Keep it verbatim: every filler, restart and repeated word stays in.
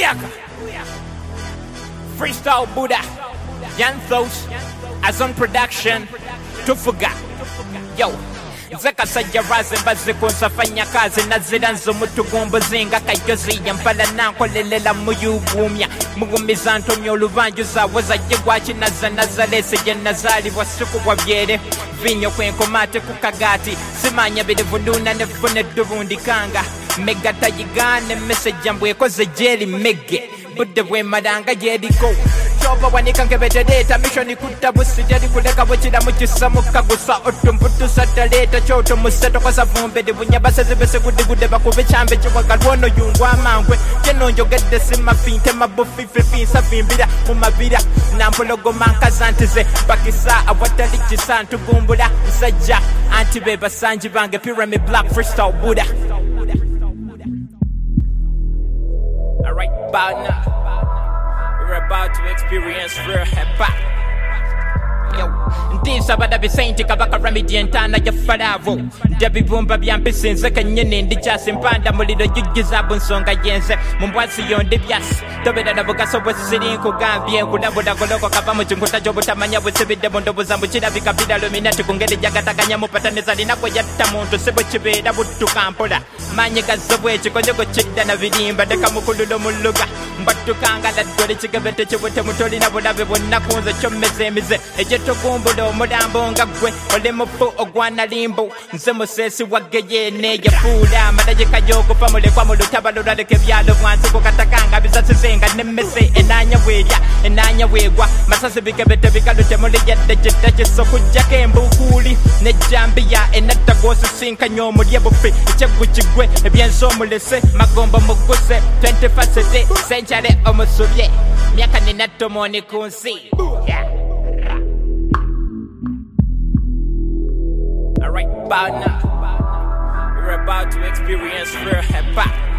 Booyaka. Freestyle Buddha. Yanthos. As on production. Tufuga. Yo. Zakasajja raze mbaze kunsafanya kazi nazira nzo mutugombo zinga kajozi yampala nankolelela muyugumya mugumiza ntomyo olubanju zawe zajje gwachi naza nazalese je nazali wasuku kwa byere vinyo kwenkomate kukagati simanya bilivunduna nefune dubundikanga mega tayigane message mbwe koze jeli mege budde bwe madanga jediko choba wanika nkebete data mission kutabusi jadi kuleka bochida mukisa mukagusa otumputu sataleta choto museto kosa vumbe de bunyabase zibese gudi gude bakube chambe chwa kalwono yungwa mangwe kenonjo gedde sima finte mabufi fifi savimbira mumabira nampologo mankazantize bakisa awatali chisantu gumbula sajja antibeba sanji bange pyramid black freestyle Buddha. All right, about now, we're about to experience real hip-hop. Yo, ndisa bada bisainti kabaka remedy entana ya faravo Debi bumba byampisi nzeka nyene ndi chasi mpanda muliro jugiza bunsonga yenze Mumbwasi yonde byasi Tobeda na buka sobo sisiri nkugambye Kudabuda koloko kapa mchunguta jobu tamanya Busibide bondo buzambu chida vika bida luminati Kungede jagata kanya mupataneza lina kwa yata muntu Sebo chibeda butu kampola Manye kazobwe chikonyoko chida na vidimba Deka mukululo muluga Mbatu kanga la dole chikabete chibute mutoli na budabe Buna kunza chomeze mize Eje tokumbulo mudambo nga gwe Ole mufu ogwana limbo Nze musesi wageye ne yafula Madaje kajoko pamule kwa mulu tabalura Leke vyalo mwansi kukatakanga Bizasi zenga nemese enanya weya Enanya wegwa Masasi bikebete bikalute mule yade jita Jiso kujake mbukuli Nejambia enata gosu sinka nyomu Liebufi ichegu chigwe Ebienso mulese Magomba muguse twenty fasete Senchare omusubye Miaka ninato moni kunsi Yeah Alright, about now, we're about to experience real hip-hop.